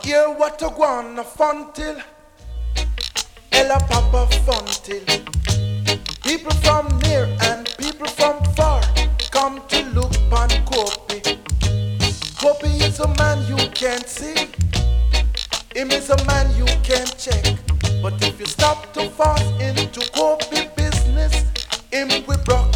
Hear what a guana fun till, Ella Papa fun till. People from near and people from far come to look on Kopi. Kopi is a man you can't see, him is a man you can't check. But if you stop too fast into Kopi business, him we broke